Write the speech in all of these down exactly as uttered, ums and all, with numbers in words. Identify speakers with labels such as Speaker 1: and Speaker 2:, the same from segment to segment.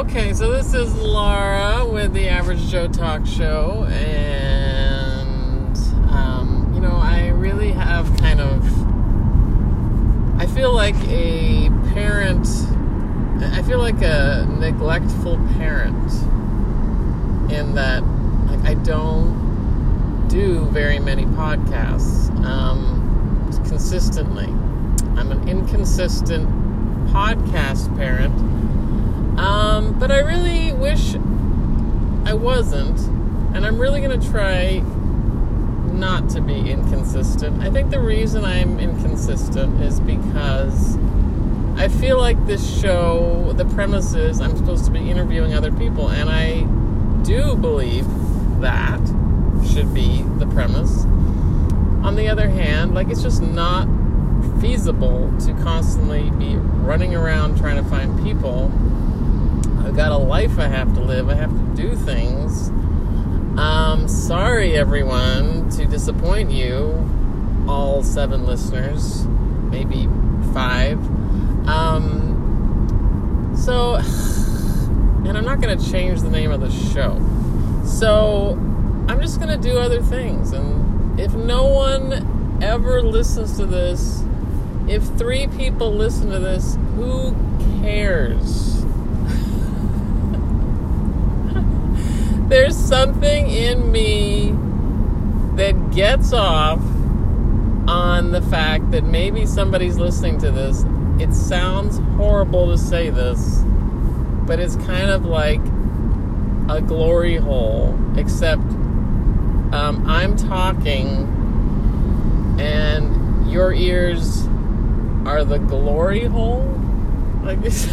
Speaker 1: Okay, so this is Laura with the Average Joe Talk Show, and, um, you know, I really have kind of, I feel like a parent, I feel like a neglectful parent, in that, like, I don't do very many podcasts, um, consistently. I'm an inconsistent podcast parent. Um, but I really wish I wasn't, and I'm really going to try not to be inconsistent. I think the reason I'm inconsistent is because I feel like this show, the premise is I'm supposed to be interviewing other people, and I do believe that should be the premise. On the other hand, like, it's just not feasible to constantly be running around trying to find people. I've got a life I have to live. I have to do things. Um, sorry, everyone, to disappoint you, all seven listeners, maybe five. Um, so, and I'm not going to change the name of the show. So, I'm just going to do other things. And if no one ever listens to this, if three people listen to this, who cares? There's something in me that gets off on the fact that maybe somebody's listening to this. It sounds horrible to say this, but it's kind of like a glory hole, except um, I'm talking and your ears are the glory hole. Like this.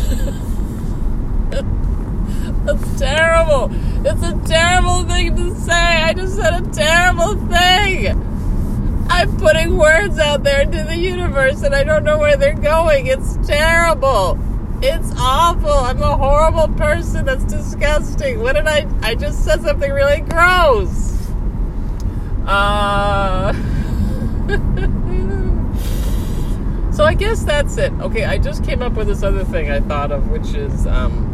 Speaker 1: That's terrible. It's a terrible thing to say. I just said a terrible thing. I'm putting words out there into the universe and I don't know where they're going. It's terrible. It's awful. I'm a horrible person. That's disgusting. What did I... I just said something really gross. Uh... So I guess that's it. Okay, I just came up with this other thing I thought of, which is... um.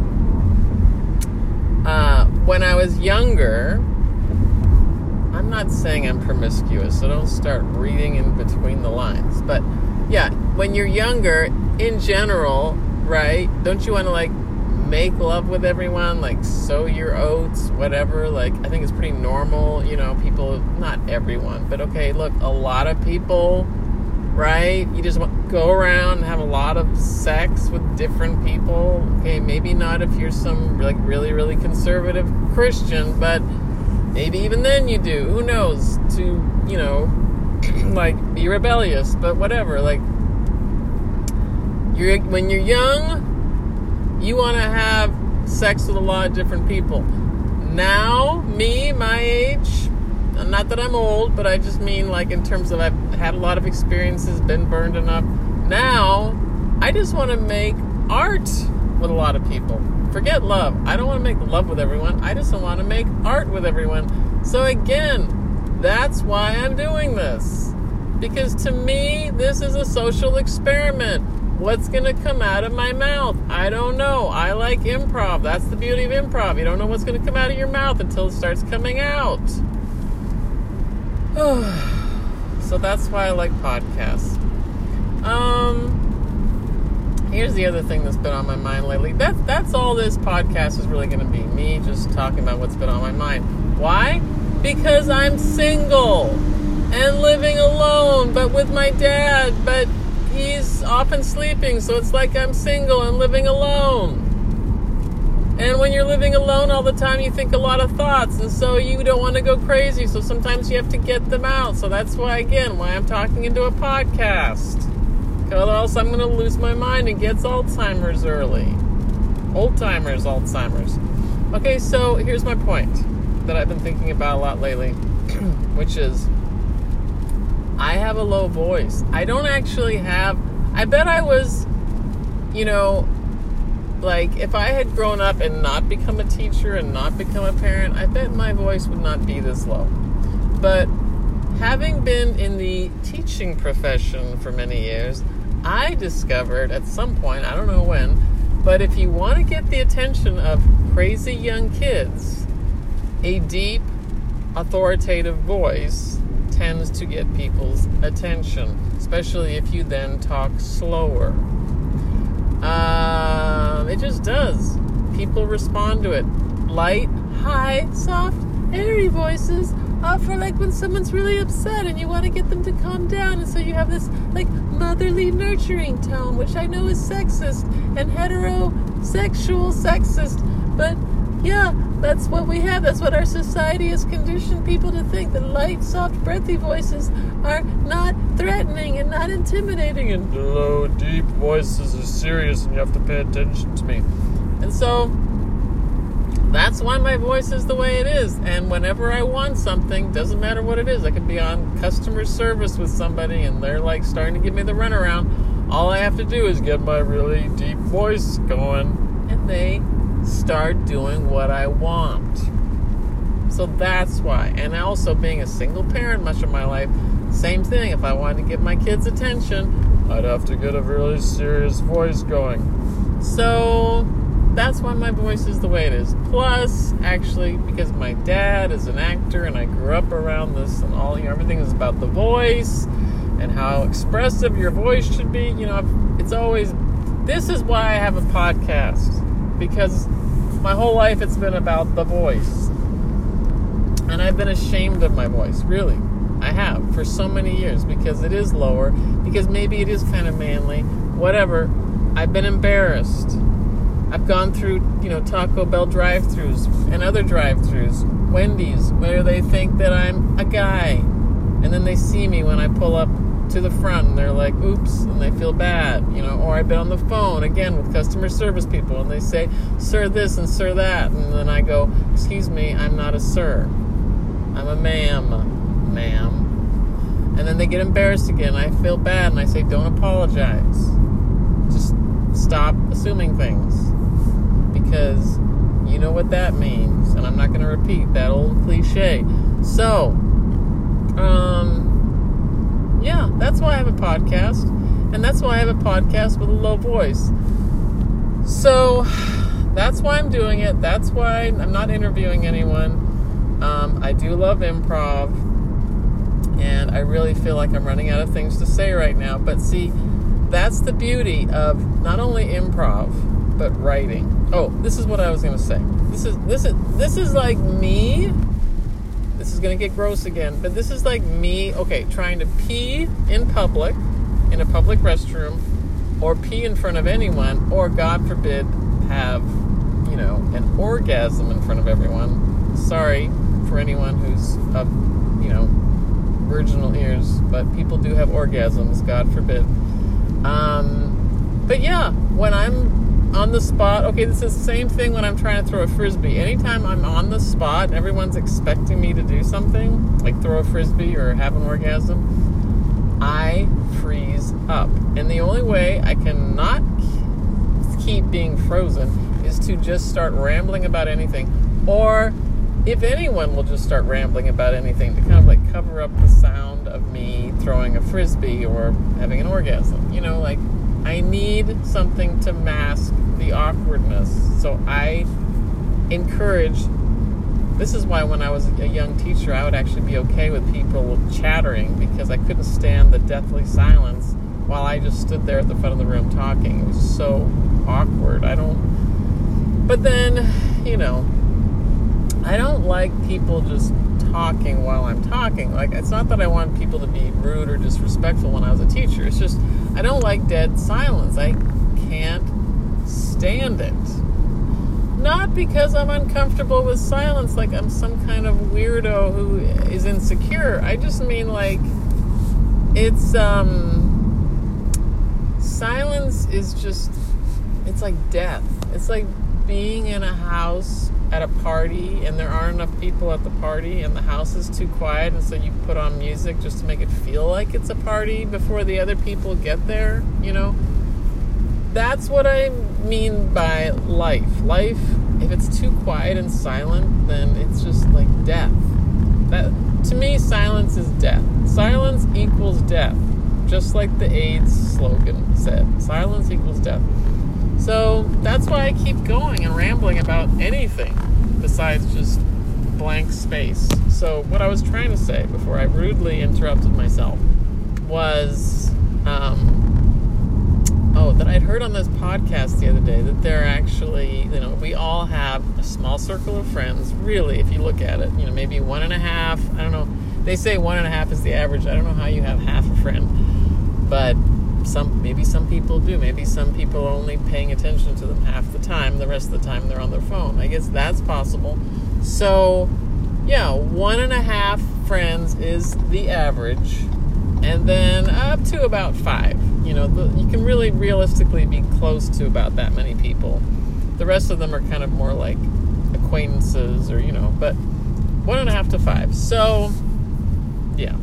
Speaker 1: Uh, when I was younger, I'm not saying I'm promiscuous, so don't start reading in between the lines. But, yeah, when you're younger, in general, right, don't you want to, like, make love with everyone, like, sow your oats, whatever? Like, I think it's pretty normal, you know, people, not everyone, but, okay, look, a lot of people, right, you just want go around and have a lot of sex with different people. Okay, maybe not if you're some like really really conservative Christian, but maybe even then you do. Who knows? To, you know, like, be rebellious, but whatever. Like, you're when you're young, you want to have sex with a lot of different people. Now, me, my age, not that I'm old, but I just mean, like, in terms of I've had a lot of experiences, been burned enough. Now, I just want to make art with a lot of people. Forget love. I don't want to make love with everyone. I just want to make art with everyone. So again, that's why I'm doing this. Because to me, this is a social experiment. What's going to come out of my mouth? I don't know. I like improv. That's the beauty of improv. You don't know what's going to come out of your mouth until it starts coming out. So that's why I like podcasts. Um, here's the other thing that's been on my mind lately. That's that's all this podcast is really going to be. Me just talking about what's been on my mind. Why? Because I'm single and living alone, but with my dad. But he's often sleeping, so it's like I'm single and living alone. And when you're living alone all the time, you think a lot of thoughts, and so you don't want to go crazy, so sometimes you have to get them out. So that's why, again, why I'm talking into a podcast. Because else I'm going to lose my mind and get Alzheimer's early. Old-timers, Alzheimer's. Okay, so here's my point that I've been thinking about a lot lately, which is I have a low voice. I don't actually have... I bet I was, you know... Like, if I had grown up and not become a teacher and not become a parent, I bet my voice would not be this low. But having been in the teaching profession for many years, I discovered at some point, I don't know when, But if you want to get the attention of crazy young kids, a deep, authoritative voice tends to get people's attention, especially if you then talk slower. Um, it just does. People respond to it. Light, high, soft, airy voices uh, for like when someone's really upset and you want to get them to calm down, and so you have this like motherly nurturing tone, which I know is sexist and heterosexual sexist, but yeah, that's what we have. That's what our society has conditioned people to think, that light, soft, breathy voices are not threatening and not intimidating, and low, deep voices are serious and you have to pay attention to me. And so that's why my voice is the way it is. And whenever I want something, doesn't matter what it is, I could be on customer service with somebody and they're like starting to give me the runaround. All I have to do is get my really deep voice going and they start doing what I want. So that's why. And also being a single parent much of my life, same thing. If I wanted to get my kids' attention, I'd have to get a really serious voice going. So that's why my voice is the way it is. Plus, actually, because my dad is an actor and I grew up around this and all, you know, everything is about the voice and how expressive your voice should be. You know, it's always, this is why I have a podcast, because my whole life it's been about the voice. And I've been ashamed of my voice, really. I have, for so many years, because it is lower, because maybe it is kind of manly, whatever. I've been embarrassed. I've gone through, you know, Taco Bell drive-thrus and other drive-thrus, Wendy's, where they think that I'm a guy. And then they see me when I pull up to the front and they're like, oops, and they feel bad, you know. Or I've been on the phone, again, with customer service people, and they say, sir this and sir that. And then I go, excuse me, I'm not a sir. I'm a ma'am, ma'am. And then they get embarrassed again. I feel bad, and I say, don't apologize. Just stop assuming things. Because you know what that means, and I'm not going to repeat that old cliche. So, um, yeah, that's why I have a podcast, and that's why I have a podcast with a low voice. So, that's why I'm doing it. That's why I'm not interviewing anyone. Um, I do love improv, and I really feel like I'm running out of things to say right now. But see, that's the beauty of not only improv, but writing. Oh, this is what I was going to say. This is this is this is like me. This is going to get gross again, but this is like me, okay, trying to pee in public, in a public restroom, or pee in front of anyone, or God forbid, have, you know, an orgasm in front of everyone. Sorry for anyone who's of, you know, virginal ears, but people do have orgasms, God forbid. Um, but yeah, when I'm on the spot, okay, this is the same thing when I'm trying to throw a frisbee. Anytime I'm on the spot and everyone's expecting me to do something, like throw a frisbee or have an orgasm, I freeze up. And the only way I can not keep being frozen is to just start rambling about anything. Or if anyone will just start rambling about anything to kind of like cover up the sound of me throwing a frisbee or having an orgasm. You know, like, I need something to mask the awkwardness. So I encourage, this is why when I was a young teacher, I would actually be okay with people chattering, because I couldn't stand the deathly silence while I just stood there at the front of the room talking. It was so awkward. I don't, but then, you know, I don't like people just talking while I'm talking. Like, it's not that I want people to be rude or disrespectful when I was a teacher. It's just, I don't like dead silence. I can't stand it. Not because I'm uncomfortable with silence, like I'm some kind of weirdo who is insecure. I just mean, like, it's, um, silence is just, it's like death. It's like being in a house at a party and there aren't enough people at the party and the house is too quiet, and so you put on music just to make it feel like it's a party before the other people get there, you know? That's what I mean by life. Life, if it's too quiet and silent, then it's just like death. That, to me, silence is death. Silence equals death. Just like the AIDS slogan said. Silence equals death. So that's why I keep going and rambling about anything besides just blank space. So what I was trying to say before I rudely interrupted myself was, um, oh, that I'd heard on this podcast the other day that there actually, you know, we all have a small circle of friends, really, if you look at it, you know, maybe one and a half, I don't know, they say one and a half is the average. I don't know how you have half a friend, but some, maybe some people do. Maybe some people are only paying attention to them half the time. The rest of the time they're on their phone. I guess that's possible. So, yeah, one and a half friends is the average, and then up to about five. You know, the, you can really realistically be close to about that many people. The rest of them are kind of more like acquaintances, or, you know, but one and a half to five. So, yeah.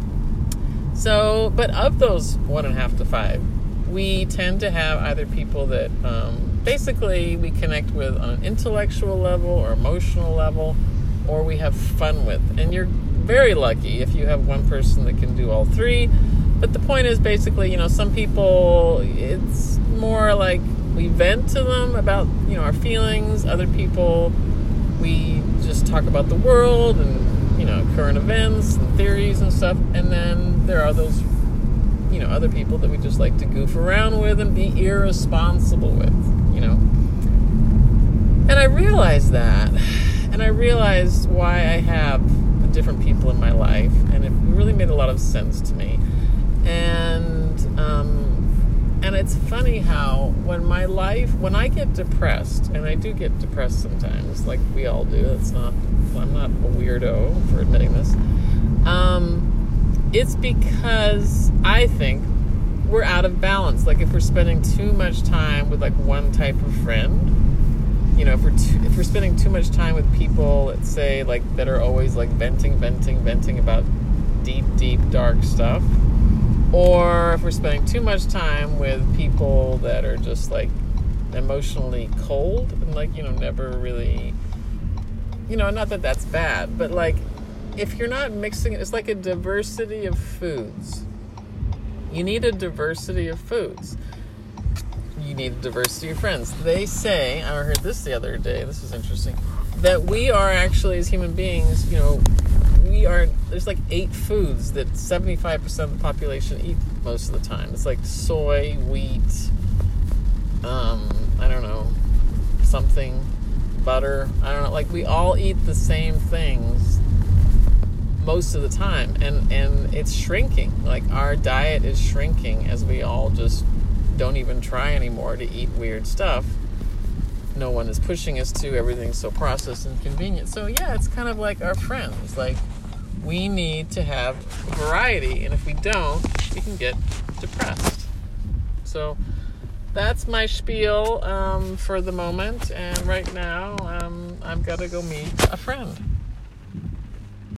Speaker 1: So, but of those one and a half to five, we tend to have either people that um, basically we connect with on an intellectual level or emotional level, or we have fun with. And you're very lucky if you have one person that can do all three. But the point is basically, you know, some people, it's more like we vent to them about, you know, our feelings. Other people, we just talk about the world and, you know, current events and theories and stuff. And then there are those, you know, other people that we just like to goof around with and be irresponsible with, you know. And I realized that. And I realized why I have the different people in my life. And it really made a lot of sense to me. And, um, and it's funny how when my life, when I get depressed, and I do get depressed sometimes, like we all do, it's not, I'm not a weirdo for admitting this. Um, it's because I think we're out of balance. Like if we're spending too much time with like one type of friend, you know, if we're too, if we're spending too much time with people, let's say like that are always like venting, venting, venting about deep, deep, dark stuff, or if we're spending too much time with people that are just like emotionally cold and like, you know, never really, you know, not that that's bad, but like if you're not mixing, it's like a diversity of foods. You need a diversity of foods. You need a diversity of friends. They say, I heard this the other day, this is interesting, that we are actually, as human beings, you know, we are, there's like eight foods that seventy-five percent of the population eat most of the time. It's like soy, wheat, um, I don't know, something, butter, I don't know, like we all eat the same things most of the time, and, and it's shrinking. Like our diet is shrinking as we all just don't even try anymore to eat weird stuff. No one is pushing us to. Everything's so processed and convenient. So yeah, it's kind of like our friends. Like we need to have variety, and if we don't, we can get depressed. So that's my spiel um, for the moment, and right now um, I've got to go meet a friend.